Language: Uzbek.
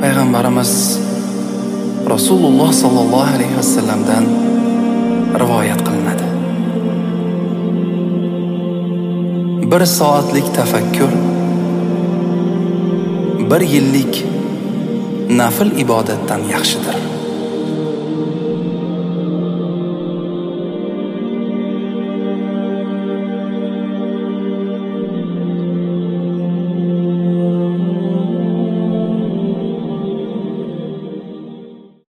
payg'ambarimiz Rasululloh sallallohu alayhi vasallamdan rivoyat qilinadi. 1 soatlik tafakkur 1 yillik nafil ibodatdan yaxshidir.